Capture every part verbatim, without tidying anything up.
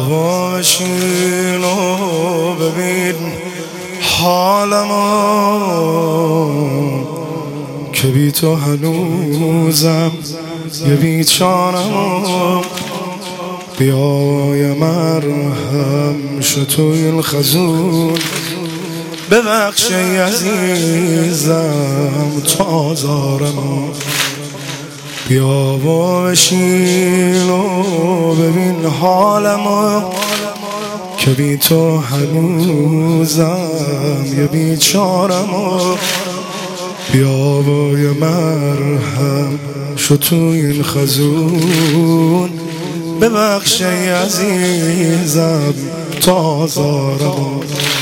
و بشین و ببین حالمو که بی تو هنوزم یه بیچارمو. بیای مرهم شو توی الخزون، ببخش ای عزیزم تو آزارمو. بیا و بشین و ببین حالمو که بی تو هنوزم یه بیچارمو. بیا و یه مرهم شو تو این خزون، ببخش ای عزیزم تو آزارمو.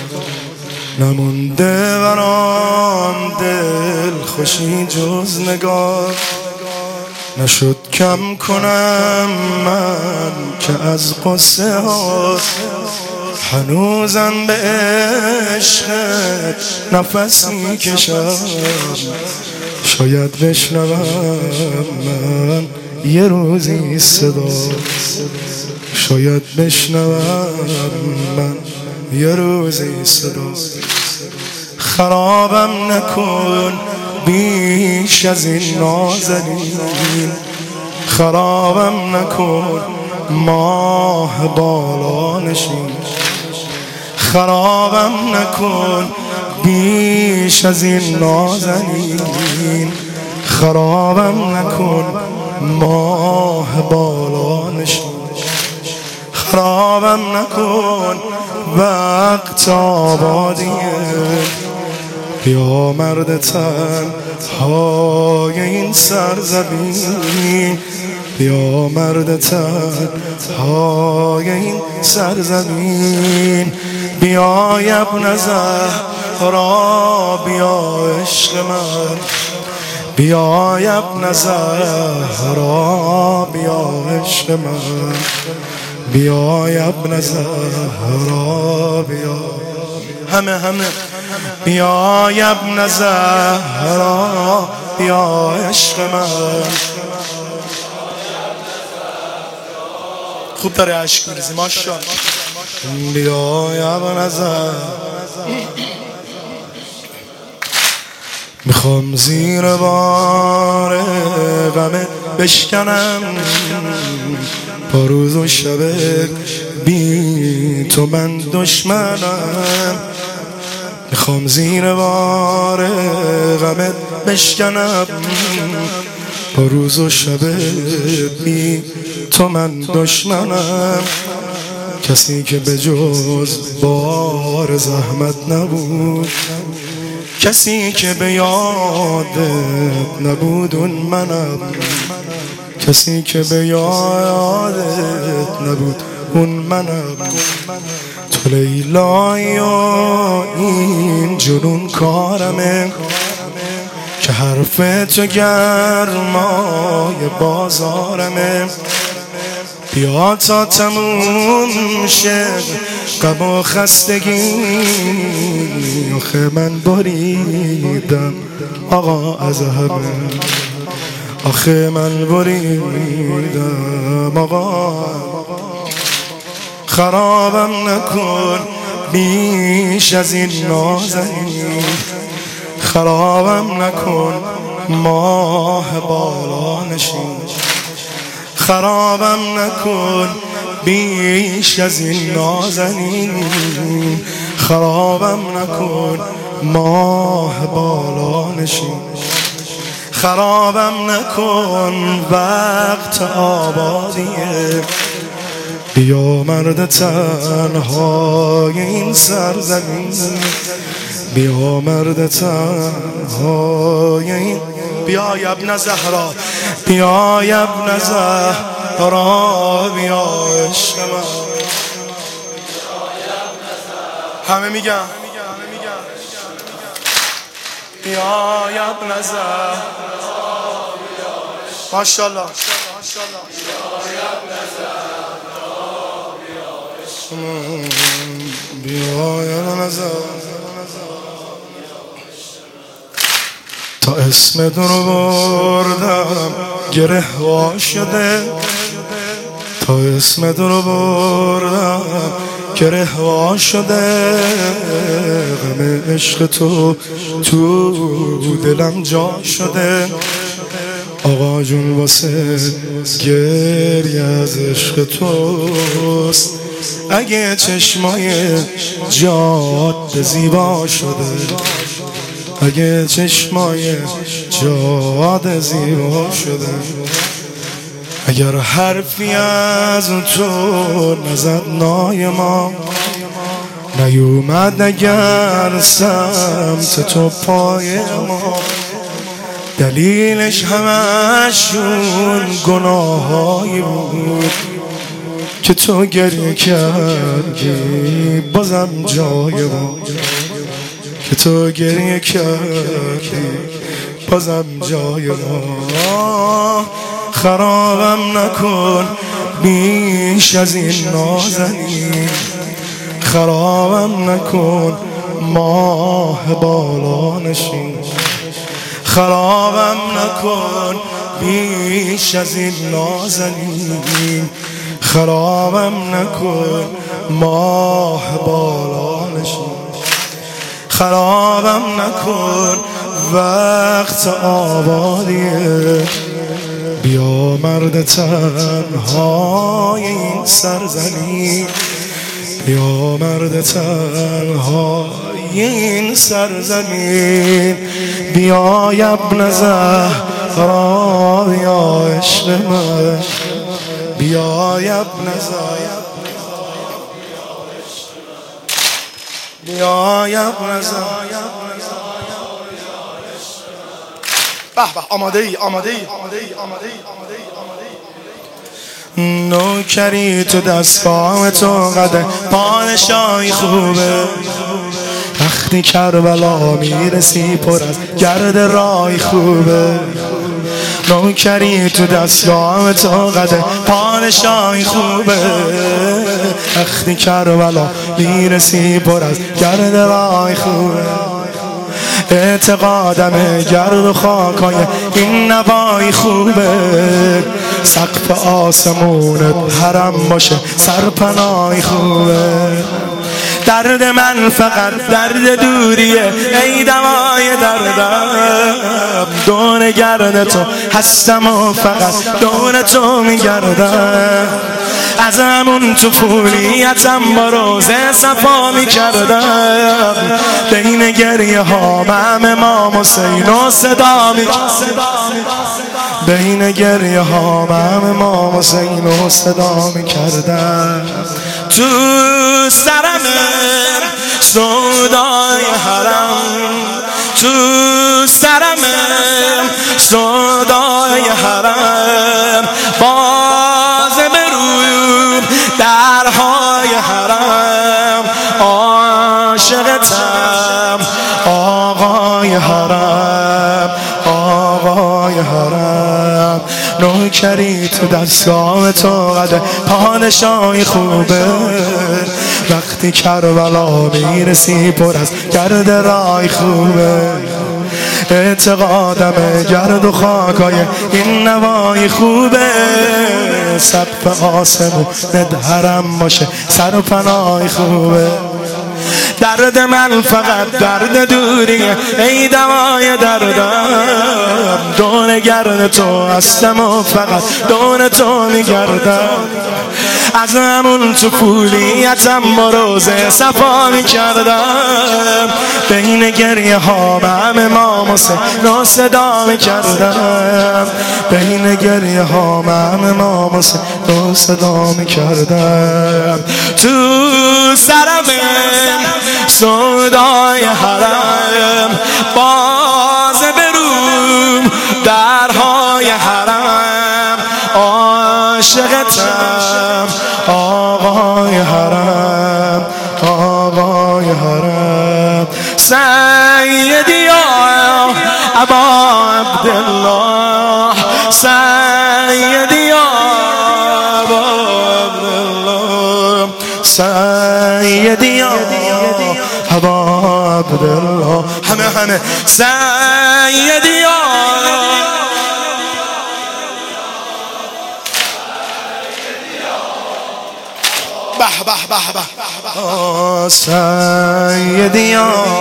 نمونده برام دل خوشی جز نگاه، نشد کم کنم من که از قصه ها هنوزم به عشقت نفسی کشم. شاید بشنوم من یه روزی صدا، شاید بشنوم من یه روزی صدا. خرابم نکن بیش از این نازنین، خرابم نکن ماه بالا نشین. خرابم نکن بیش از این نازنین، خرابم نکن ماه بالا نشین. خرابم نکن وقت آبادیه، بیا مرد تنهای این سرزمین. بیا مرد تنهای این سرزمین. بیا ابن زهرا بیا عشق من، بیا ابن زهرا بیا عشق من. بیا ابن زهرا بیا همه همه. بیا ابن زهرا بیا عشق من. خوب داره عشق میریزی ماشاءالله. بیا ابن زهرا. میخوام زیر بار غمه بشکنم، با روز و شب بی تو من دشمنم. میخوام زیر بار غمت بشکنم، با روز و شب بی تو من دشمنم. کسی که به جز بار زحمت نبود، کسی که به یادت نبود اون منم. کسی که به یادت نبود اون منم. تو لیلایی و این جنون کارمه که حرف تو گرمای بازارمه. بیا تا تموم شه غم و خستگی، آخه من بریدم آقا از همه. آخه من بریدم آقا. خرابم نکن بیش از این نازنین، خرابم نکن ماه بالا نشین. خرابم نکن بیش از این نازنین، خرابم نکن ماه بالا نشین. خرابم نکن وقت آبادیه، بیا مرد تنهای این سرزمین. بیا مرد تنهای این. بیا ابن زهرا بیا ابن زهرا بیا عشق من. همه میگن بیا ابن زهرا ماشاءالله. بیا ابن زهرا تا اسم تو رو بردم گره وا شده، تا اسمت رو بردم که رهوا شده، غم عشق تو تو دلم جا شده. آقا جون واسه گریه از عشق توست، اگه چشمای جاده زیبا شده، اگه چشمای جاده زیبا شده، اگر حرفی از تو نزد نای ما نیومد، اگر سمت تو پای ما، دلیلش همشون گناهایی بود که تو گریه کردی بازم جای ما، که تو گریه کردی بازم جای ما. خرابم نکن بیش از این نازنین، خرابم نکن ماه بالا نشین، خرابم نکن بیش از این نازنین، خرابم نکن ماه بالا نشین، خرابم نکن وقت آبادیه، بیا مرد تنهای این سرزمین، بیا مرد تنهای این سرزمین، بیا ابن زهرا، بیا عشق من، بیا ابن زهرا، بیا ابن زهرا. به به، آماده ای آماده ای آماده ای آماده ای آماده ای. نوکری تو دستگاه تو قده پادشاهی خوبه، وقتی کربلا میرسی پر از گرد رای خوبه، نوکری تو دستگاه تو قده پادشاهی خوبه، وقتی کربلا میرسی پر از گرد رای خوبه. اعتقادم گرد و خاکای این نوای خوبه، سقف آسمونت حرم باشه سرپنای خوبه. درد من فقط درد دوریه ای دوای دردم، دور گرد تو هستم و فقط دور تو میگردم، از همون تو پولیتم با روزه صفا میکردم، بین گریه ها من امام حسین و صدا میکردم، بین گریه ها من امام حسین و صدا میکردم. تو سرم سودای حرم، تو سرم سودای حرم، باز بروم درهای حرم، عاشقتم آقای حرم، آقای حرم. نوکری تو دستگاه تو قده پادشاهی خوبه، وقتی کربلا میرسی پر از گرد رای خوبه. اعتقادم گرد و خاکای این نوای خوبه، سقف آسمونت حرم باشه سرپنای خوبه. درد من فقط درد دوریه ای دوای دردم، دور گرد تو هستم و فقط دور تو میگردم، از همون تو پولیتم با روزه صفا میکردم، بین گریه ها من امام حسین رو صدا میکردم، بین گریه ها من امام حسین رو صدا میکردم. تو سرم سودای حرم، باز بروم درهای حرم، عاشقتم آقای حرم، آقای حرم. سیدی یا ابا عبدالله، سیدی یا ابا عبدالله، سیدی یا ابا عبدالله. همه همه سیدی یا به به به به سیدی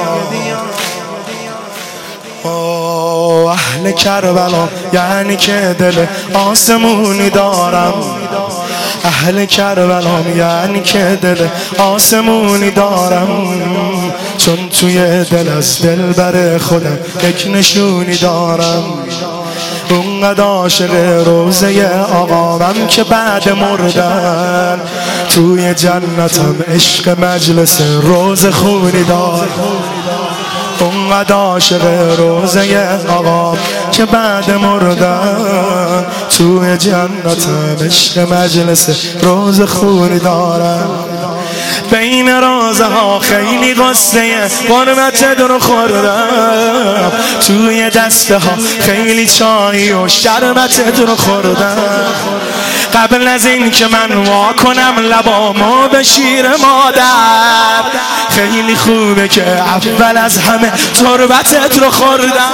اهل کربلا یعنی که دل آسمونی دارم، اهل کربلا یعنی که دل آسمونی دارم، چون توی دل از دل بر خودم یک نشونی دارم. اونقدر عاشق روزه آقامم که بعد مردن توی جنتم عشق مجلس روز خونی دارم. اونقدر عاشق روزه آقام که بعد مردن توی جنتم عشق مجلس روز خونی دارم. بین رازها خیلی قصه غربت رو خوردم، توی دسته ها خیلی چای و شربت رو خوردم. قبل از این که من وا کنم لبامو به شیر مادر، خیلی خوبه که اول از همه تربتت رو خوردم.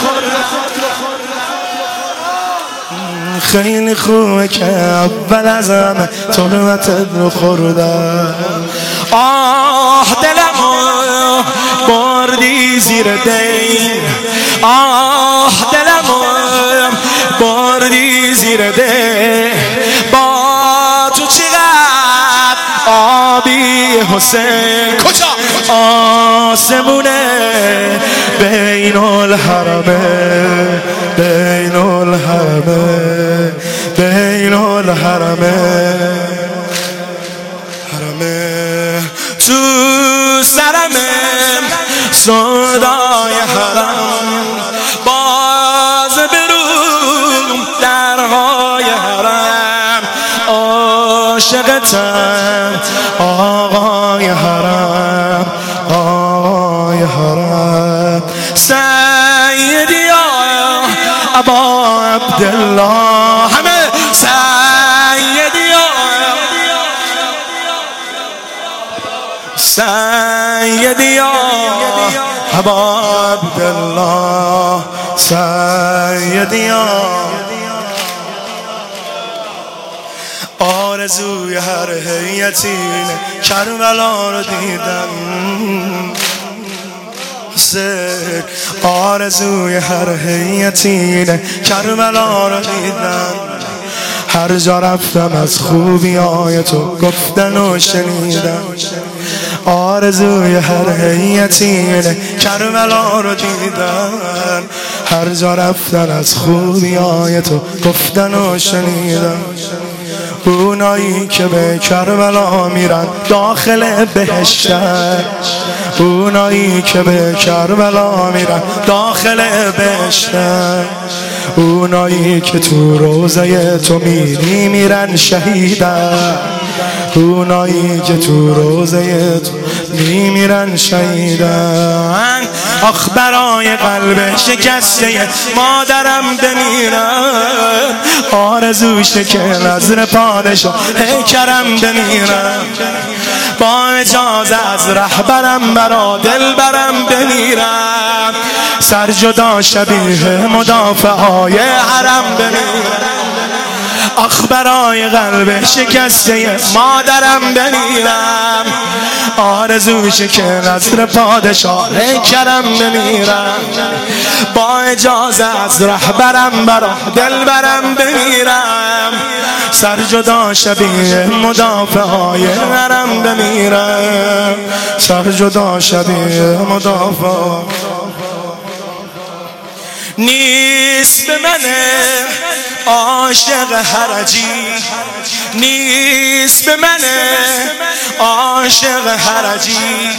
خیلی خوبه که اول از همه تربتت رو خوردم. آه دلمو بردی زیر دین، آه دلمو بردی زیر دین، با تو چقدر آبی حسین. کجا؟ آسمونه بین الحرمه، بین الحرمه، بین الحرمه، حرمه تو سرمه صدای حرم، باز بروم درهای حرم، عاشقتم آقای حرم، آقای حرم. سیدی ابا عبدالله، همه سیدی سیدی ابا عبدالله، سیدی آرزوی هر هیئتین کربلا رو دیدم، آرزوی هر هیئتین کربلا رو دیدم. هر جا رفتم از خوبیای تو گفتن و شنیدم، آرزوی هر هیئتین کربلا رو دیدم. هر جا رفتن از خوبیای تو گفتن و شنیدم. اونایی که به کربلا میرن داخل بهشتن، اونایی که به کربلا میرن داخل بهشتن، اونایی که تو روزه تو میری میرن شهیدن، اونایی که تو روزه تو میمیرن شهیدن. آخ برای قلب شکسته مادرم بمیرم، آرزوشه که نظر پادشاه پیکرم بمیرم، با اجازه از رهبرم برا دلبرم بمیرم، سر جدا شبیه مدافعای حرم بمیرم. آخ برای قلب شکسته مادرم بمیرم، آرزوشه که نظر پادشاه کرم بمیرم، با اجازه از رهبرم برا دلبرم بمیرم، سر جدا شبیه مدافعای حرم بمیرم، سر جدا شبیه مدافع. نیست به منه عاشق حرجی، نیست به منه عاشق حرجی،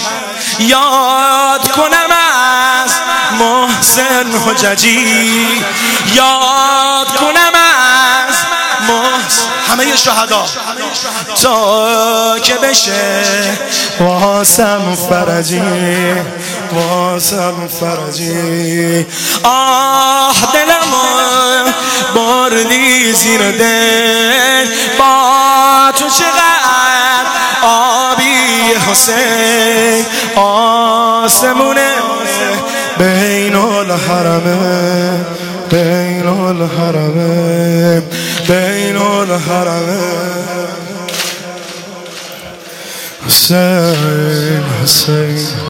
یاد کنم از محسن حججی، یاد کنم از محسن همه شهدا تا که بشه واسم فرجی، واسم فرجی. آه دلمو بردی زیر دل، با تو چقدر آبی حسین، آسمونه بین الحرمه، بین الحرمه، بین الحرمه. حسین حسین